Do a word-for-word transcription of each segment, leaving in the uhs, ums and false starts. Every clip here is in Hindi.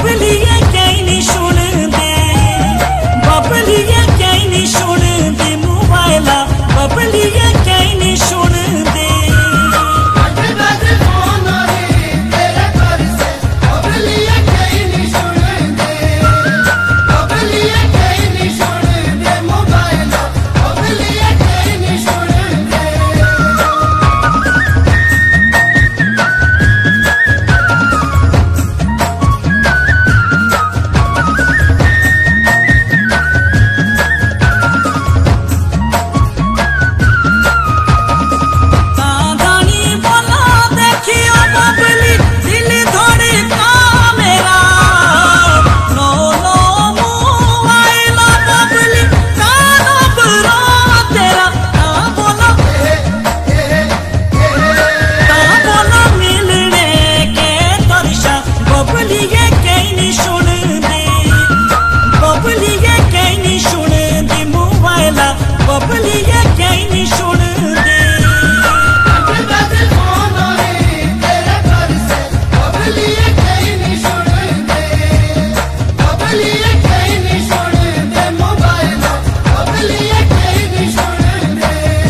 बबलिए कहीं नहीं सुन दे, बबलिए कहीं नहीं सुन दे मोबाइला, बबलिए कहीं नहीं सुन दे। बबलिए कहीं नहीं सुन दे। तेरे घर से बबलिए कहीं नहीं सुन दे, बबलिए कहीं नहीं सुन दे मोबाइल, बबलिए कहीं नहीं सुन दे।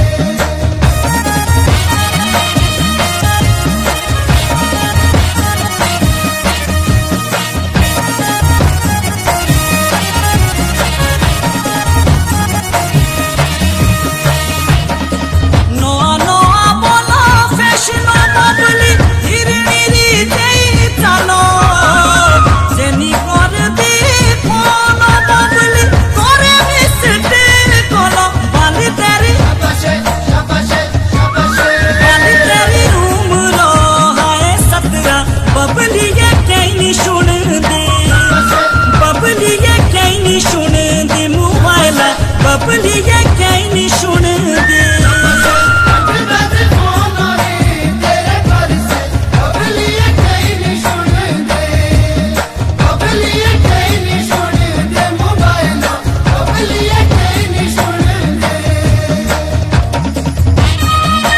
बबलिए कहीं नहीं सुन दे, बबलिए कहीं नहीं सुन दे मोबाइला, बबलिए